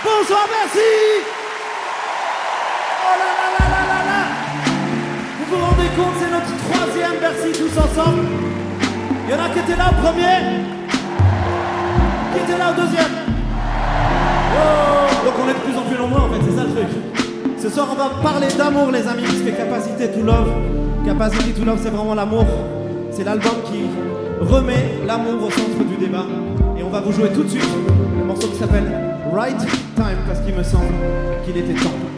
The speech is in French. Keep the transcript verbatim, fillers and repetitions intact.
Bonsoir, merci. Oh là là là là là là. Vous vous rendez compte, c'est notre troisième Bercy tous ensemble. Il y en a qui étaient là au premier, qui étaient là au deuxième. Oh. Donc on est de plus en plus nombreux en fait, c'est ça le truc. Ce soir on va parler d'amour les amis, puisque Capacity to Love, Capacity to Love c'est vraiment l'amour. C'est l'album qui remet l'amour au centre du débat. Et on va vous jouer tout de suite le morceau qui s'appelle Right Time, parce qu'il me semble qu'il était temps.